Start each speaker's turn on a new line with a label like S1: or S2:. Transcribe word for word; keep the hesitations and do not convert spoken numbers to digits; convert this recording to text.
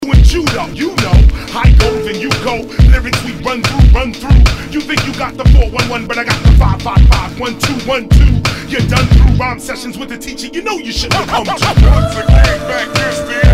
S1: doing judo, you know. I go, then you go. Lyrics we run through, run through. You think you got the four one one, but I got the five five five, one two one two. You're done through rhyme sessions with the teacher. You know you shouldn't have come to.
S2: Once again, back this